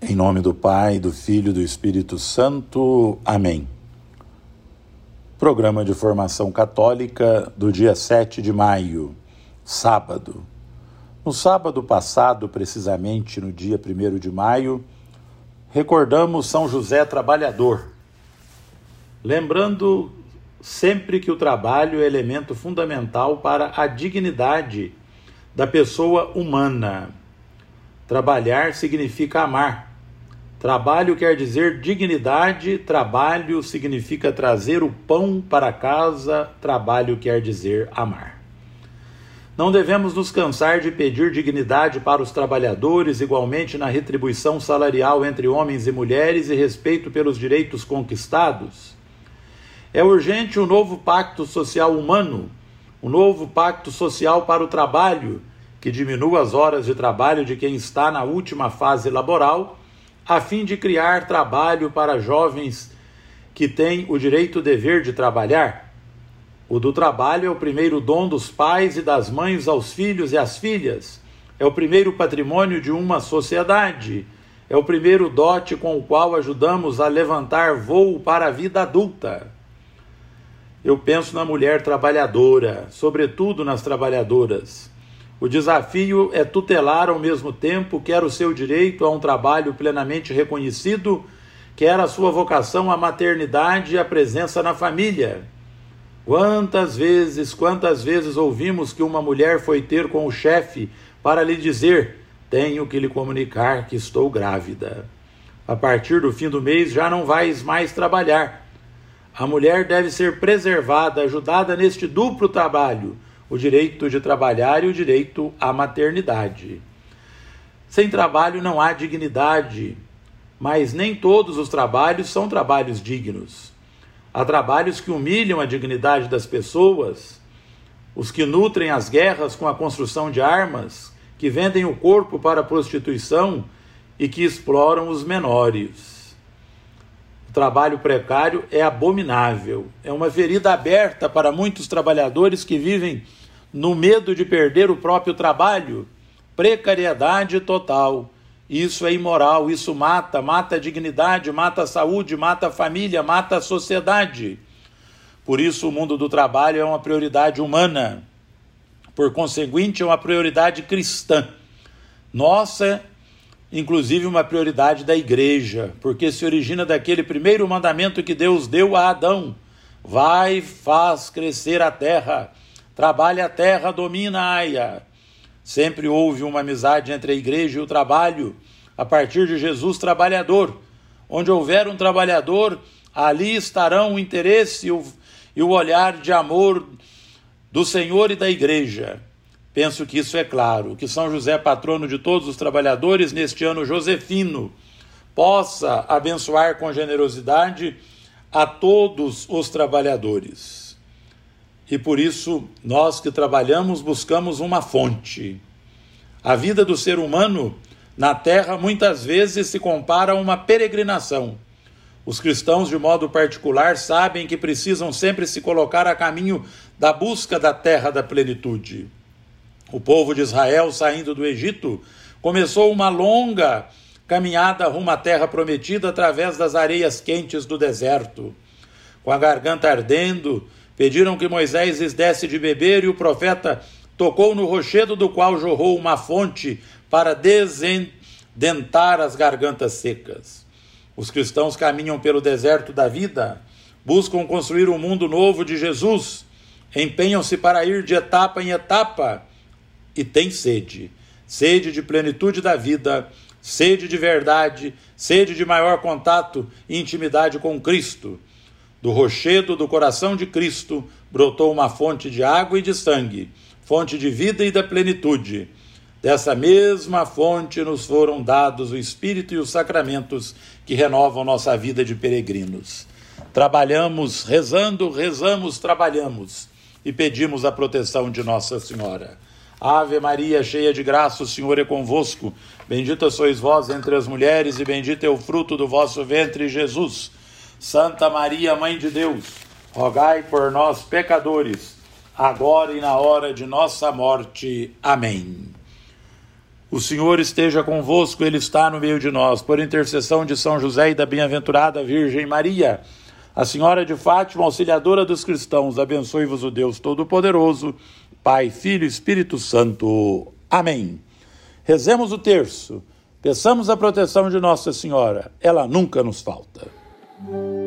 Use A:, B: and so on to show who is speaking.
A: Em nome do Pai, do Filho e do Espírito Santo. Amém. Programa de Formação Católica do dia 7 de maio, sábado. No sábado passado, precisamente no dia 1º de maio, recordamos São José Trabalhador, lembrando sempre que o trabalho é elemento fundamental para a dignidade da pessoa humana. Trabalhar significa amar. Trabalho quer dizer dignidade, trabalho significa trazer o pão para casa, trabalho quer dizer amar. Não devemos nos cansar de pedir dignidade para os trabalhadores, igualmente na retribuição salarial entre homens e mulheres e respeito pelos direitos conquistados. É urgente um novo pacto social humano, um novo pacto social para o trabalho, que diminua as horas de trabalho de quem está na última fase laboral, a fim de criar trabalho para jovens que têm o direito e dever de trabalhar. O do trabalho é o primeiro dom dos pais e das mães aos filhos e às filhas. É o primeiro patrimônio de uma sociedade. É o primeiro dote com o qual ajudamos a levantar voo para a vida adulta. Eu penso na mulher trabalhadora, sobretudo nas trabalhadoras. O desafio é tutelar ao mesmo tempo quer o seu direito a um trabalho plenamente reconhecido, quer a sua vocação à maternidade e à presença na família. Quantas vezes ouvimos que uma mulher foi ter com o chefe para lhe dizer: tenho que lhe comunicar que estou grávida. A partir do fim do mês já não vais mais trabalhar. A mulher deve ser preservada, ajudada neste duplo trabalho, o direito de trabalhar e o direito à maternidade. Sem trabalho não há dignidade, mas nem todos os trabalhos são trabalhos dignos. Há trabalhos que humilham a dignidade das pessoas, os que nutrem as guerras com a construção de armas, que vendem o corpo para a prostituição e que exploram os menores. O trabalho precário é abominável, é uma ferida aberta para muitos trabalhadores que vivem no medo de perder o próprio trabalho. Precariedade total. Isso é imoral, isso mata a dignidade, mata a saúde, mata a família, mata a sociedade. Por isso o mundo do trabalho é uma prioridade humana. Por conseguinte, é uma prioridade cristã. Nossa, inclusive uma prioridade da igreja, porque se origina daquele primeiro mandamento que Deus deu a Adão: vai, faz crescer a terra, trabalha a terra, domina-a. Sempre houve uma amizade entre a igreja e o trabalho, a partir de Jesus trabalhador. Onde houver um trabalhador, ali estarão o interesse e o olhar de amor do Senhor e da igreja. Penso que isso é claro, que São José, patrono de todos os trabalhadores, neste ano josefino, possa abençoar com generosidade a todos os trabalhadores. E por isso, nós que trabalhamos buscamos uma fonte. A vida do ser humano na terra muitas vezes se compara a uma peregrinação. Os cristãos, de modo particular, sabem que precisam sempre se colocar a caminho da busca da terra da plenitude. O povo de Israel, saindo do Egito, começou uma longa caminhada rumo à terra prometida através das areias quentes do deserto. Com a garganta ardendo, pediram que Moisés lhes desse de beber, e o profeta tocou no rochedo do qual jorrou uma fonte para desdentar as gargantas secas. Os cristãos caminham pelo deserto da vida, buscam construir um mundo novo de Jesus, empenham-se para ir de etapa em etapa e têm sede de plenitude da vida, sede de verdade, sede de maior contato e intimidade com Cristo. Do rochedo do coração de Cristo brotou uma fonte de água e de sangue, fonte de vida e da plenitude. Dessa mesma fonte nos foram dados o Espírito e os sacramentos que renovam nossa vida de peregrinos. Trabalhamos, rezamos, trabalhamos e pedimos a proteção de Nossa Senhora. Ave Maria, cheia de graça, o Senhor é convosco. Bendita sois vós entre as mulheres e bendito é o fruto do vosso ventre, Jesus. Santa Maria, Mãe de Deus, rogai por nós, pecadores, agora e na hora de nossa morte. Amém. O Senhor esteja convosco, Ele está no meio de nós. Por intercessão de São José e da bem-aventurada Virgem Maria, a Senhora de Fátima, auxiliadora dos cristãos, abençoe-vos o Deus Todo-Poderoso, Pai, Filho e Espírito Santo. Amém. Rezemos o terço. Peçamos a proteção de Nossa Senhora. Ela nunca nos falta.